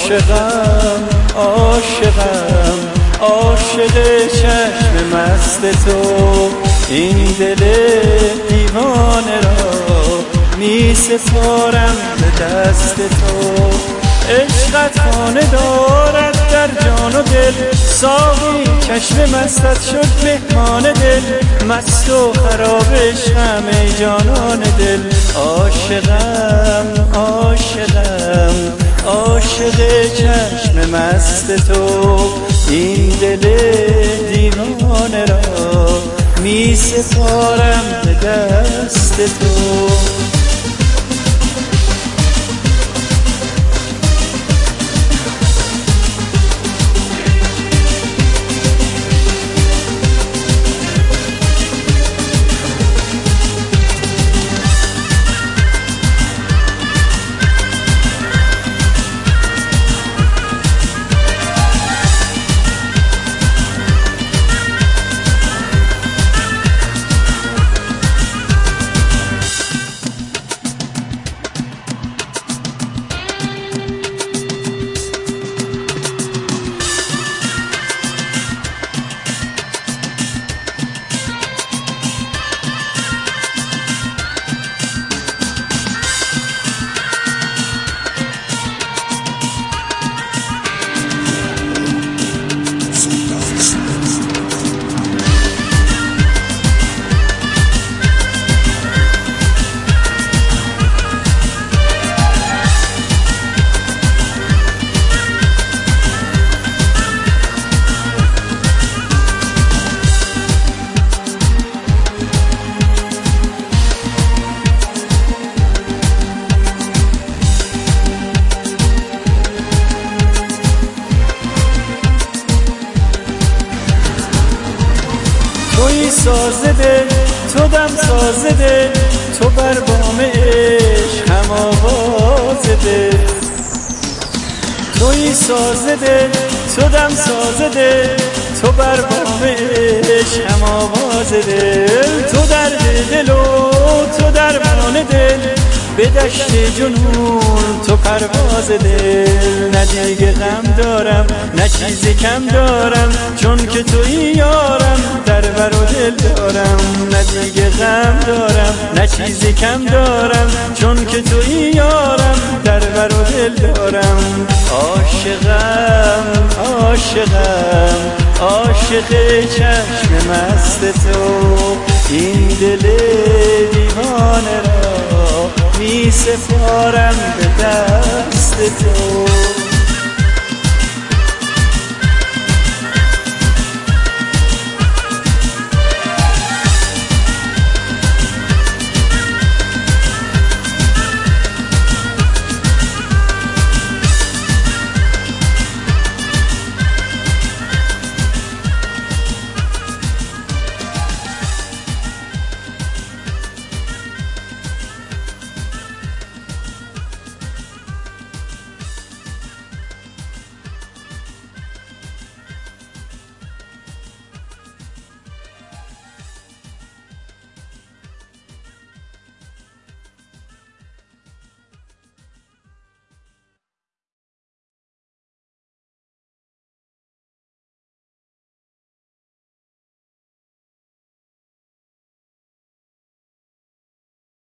عاشقم عاشقم عاشق چشم مست تو، این دل دیوانه را می سپارم به دست تو. عشقت خانه دارد در جان و دل، ساقی چشم مستت شد مهمان دل، مست و خراب عشقم ای جانان دل. عاشقم عاشقم عاشق چشم مست تو، این دل دیوانه را می سپارم به دست تو. توی سازده تو دم سازده، تو بر بام عشق هم آوازده. توی سازده تو دم سازده، تو بر بام عشق هم آوازده. تو درد دل و تو درمان دل، به دشت جنون تو پرواز دل. نه دیگه غم دارم نه چیزی کم دارم، چون که توی یارم در بر و دل دارم. نه دیگه غم دارم نه چیزی کم دارم، چون که توی یارم در بر و دل دارم. عاشقم عاشقم عاشق چشم مست تو، این دل دیوانه را می سپارم به دست تو.